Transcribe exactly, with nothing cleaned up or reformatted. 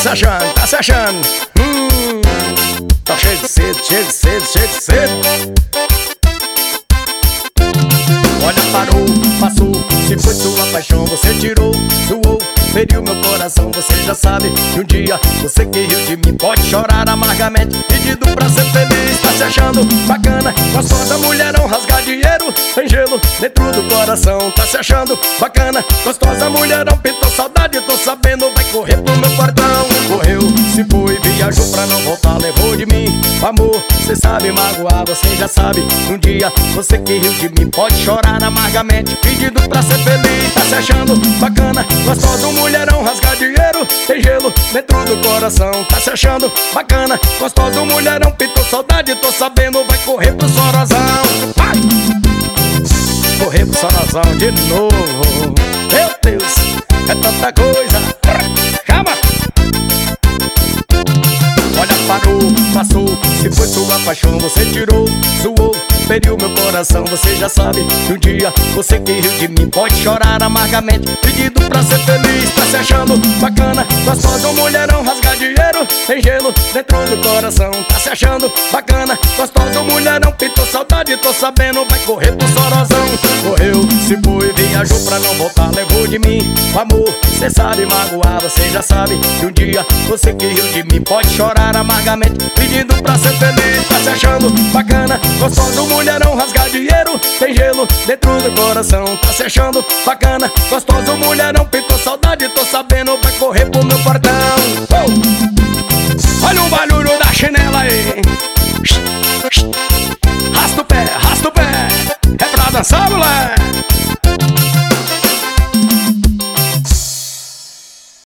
se achando, tá se achando. Hum, tá cheio de sede, cheio de sede, cheio de sede. Olha, parou, passou, se foi sua paixão, você tirou, suou, feriu meu coração. Você já sabe que um dia você que riu de mim pode chorar amargamente, pedido pra ser feliz. Tá se achando bacana, gostosa, mulherão, rasgar dinheiro, tem gelo dentro do coração. Tá se achando bacana, gostosa, mulherão, pintou saudade, tô sabendo, vai correr pro meu portão. Correu, se foi, viajou pra não voltar, levou de mim amor, cê sabe magoar, você já sabe. Um dia você que riu de mim pode chorar amargamente, pedido pra ser feliz. Tá se achando bacana, gostoso, mulherão, rasgar dinheiro, tem gelo dentro do coração. Tá se achando bacana, gostoso, mulherão, pintou saudade, tô sabendo, vai correr pro Sorozão. Vai! Correr pro Sorozão de novo. Meu Deus, é tanta coisa. Chama! Olha, parou, passou, se foi sua paixão, você tirou, suou, feriu meu coração. Você já sabe que um dia você que riu de mim pode chorar amargamente, pedido pra ser feliz. Tá se achando bacana, gostosa, mulherão, rasgar dinheiro, tem gelo dentro do coração. Tá se achando bacana, gostosa, mulherão, pintou saudade, tô sabendo, vai correr pro Sorozão. Correu, se foi, viajou pra não voltar, levou de mim o amor, cê sabe magoar, você já sabe que um dia você que riu de mim pode chorar amargamente, pedindo pra ser feliz. Tá se achando bacana, gostoso, mulherão, rasgar dinheiro, tem gelo dentro do coração. Tá se achando bacana, gostoso, mulherão, pintou saudade, tô sabendo, vai correr pro meu portão.